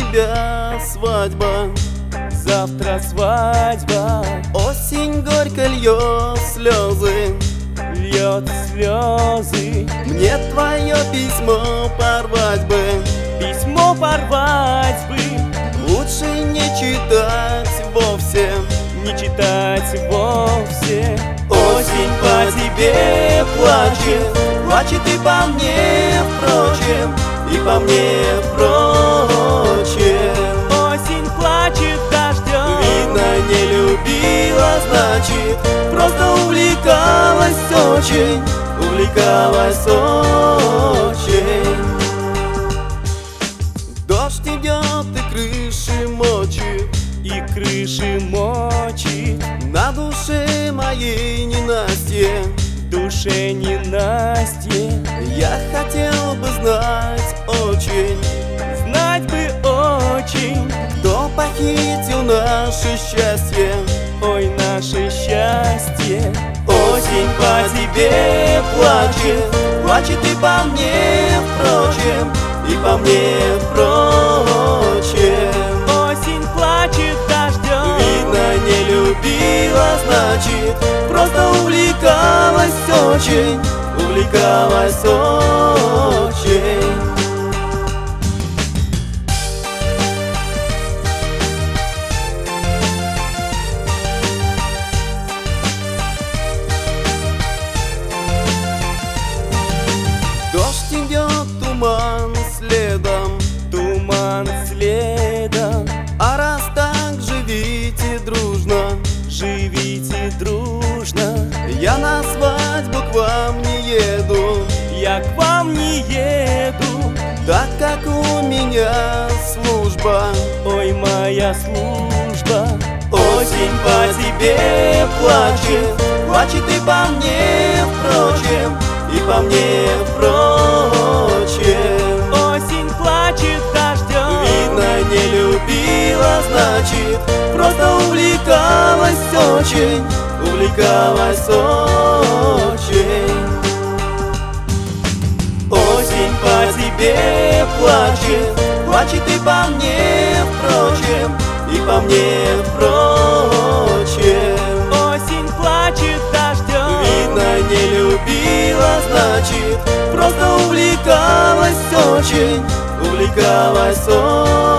тебя свадьба, завтра свадьба. осень горько льет слезы, Льет слезы. мне твое письмо порвать бы, Письмо порвать бы, лучше не читать вовсе, не читать вовсе. Осень по тебе плачет, плачет и по мне, впрочем, и по мне, впрочем. Осень плачет дождем. Видно, не любила, значит, просто увлекалась очень, увлекалась очень. Дождь идет и крыши мочит, И крыши мочит, на душе моей ненастье. душе ненастье. Я хотел бы знать очень, Знать бы очень, кто похитил наше счастье. ой, наше счастье. Осень по тебе плачет, плачет и по мне, впрочем, и по мне, впрочем. Осень плачет дождем. Видно, не любила, значит, просто увлекалась очень, увлекалась очень. Дождь идет, туман следом, Туман следом. а раз так, живите дружно. Живите дружно. Я на свадьбу к вам не еду, Я к вам не еду, так как у меня служба. ой, моя служба. Осень по тебе плачет, плачет и по мне, впрочем, и по мне, впрочем. Осень плачет дождем. Видно, не любила, значит, просто увлекалась очень, увлекалась очень. Осень по тебе плачет, плачет и по мне, впрочем, и по мне, впрочем. Осень плачет дождем. Видно, не любила, значит, просто увлекалась очень, увлекалась очень.